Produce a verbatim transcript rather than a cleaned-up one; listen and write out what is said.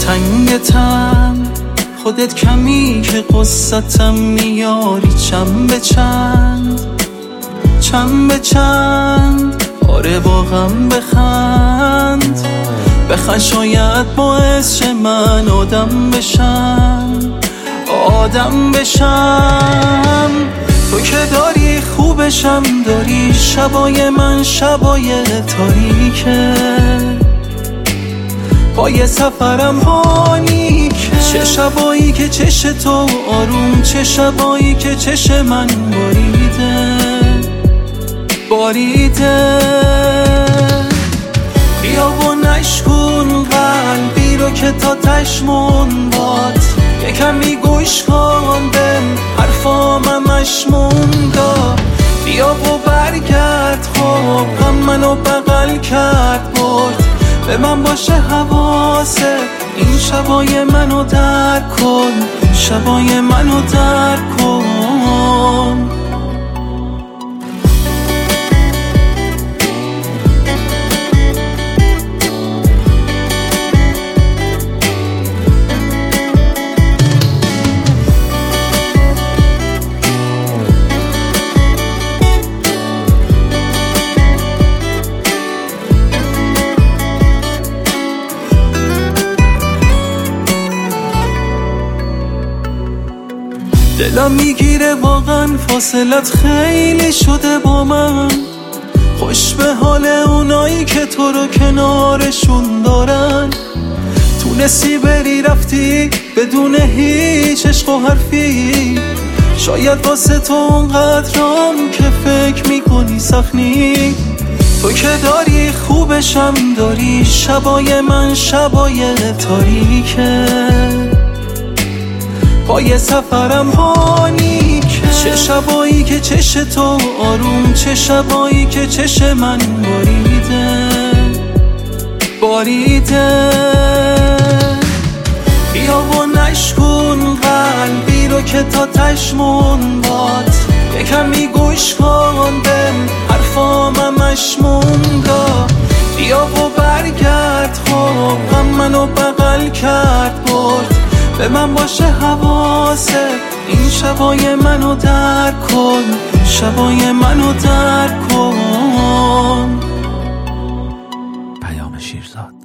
تنگ تن خودت کمی که قصتم میاری چند به چند چند به چند. آره واقعا بخند بخند شاید باعث شه من آدم بشم آدم بشم. تو که داری خوبشم داری شبای من شبای تاریکه پای سفرم هانیکه. چه شبایی که چش تو آروم چه شبایی که چش من باریده باریده. بیا و نشکن قلبی رو که تا تشمون باد یکمی گوش کن به حرفام مشمونگا. بیا و برگرد خوب غم منو بغل کرد برد به من باشه حواسه این شبای منو درک کن شبای منو درک کن. دلم میگیره واقعا فاصلت خیلی شده با من. خوش به حال اونایی که تو رو کنارشون دارن. تونستی بری رفتی بدون هیچ عشق و حرفی. شاید واسه تو اونقدرام که فکر میکنی سخنی. تو که داری خوبشم داری شبای من شبای تاریکه پای سفرم هانیکه. چه شبایی که چش تو آروم چه شبایی که چش من باریده باریده. بیا و نشکن قلبی رو که تا تشمون باد یکمی گوش کن به حرفام مشمونگا. بیا و برگرد خوب غم منو بغل کرد برد به من باشه حواسه این شبای منو درک کن شبای منو درک کن. پیام شیرزاد.